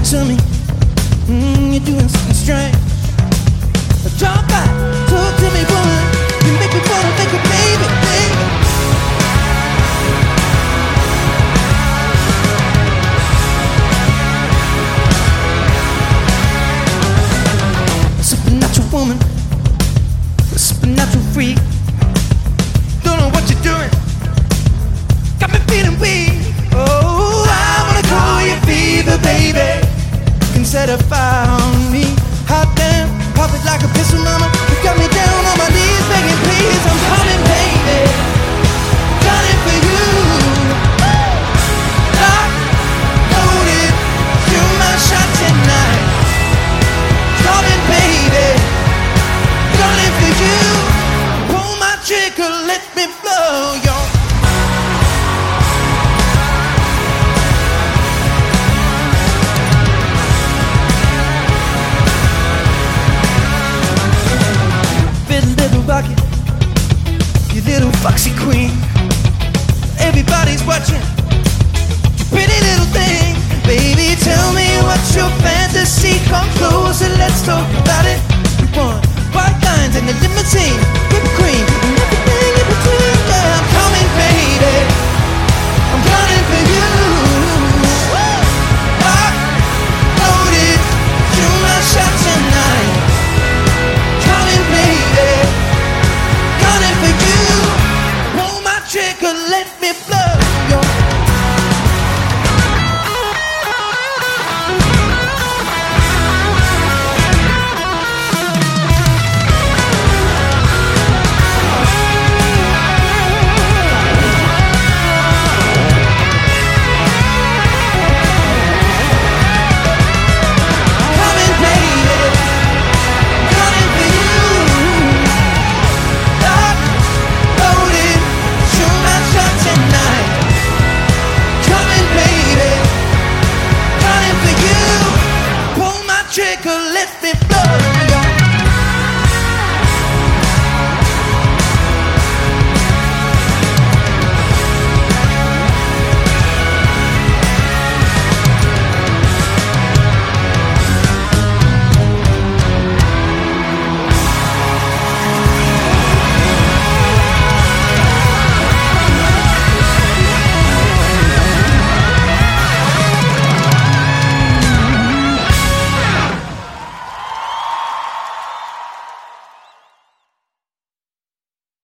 to me. You're doing something strange. Drop back, talk to me, woman. You make me wanna make a baby, baby. A supernatural woman, a supernatural freak. Don't know what you're doing, got me feeling weak. Oh, I wanna call you fever, baby. Can set a fire on me. Hot damn, pop it like a pistol, mama. You got me down on my knees, begging, please. I'm coming, baby. Gunning for you. Lock, loaded, shoot my shot tonight. Coming, baby. Gunning for you. Pull my trigger, let me blow your. Rocket, you little foxy queen. Everybody's watching, you pretty little thing. Baby, tell me what's your fantasy. Come closer, let's talk about it. We want white lines and a limousine, whipped cream, and everything in between. Yeah, I'm coming, baby. I'm gunning for you. Lock, loaded, shoot my shot tonight. Coming, baby. For you, pull my trigger, let me blow your. Coming, baby, coming for you. Tonight, coming, baby, running for you. Pull my trigger, let me blow.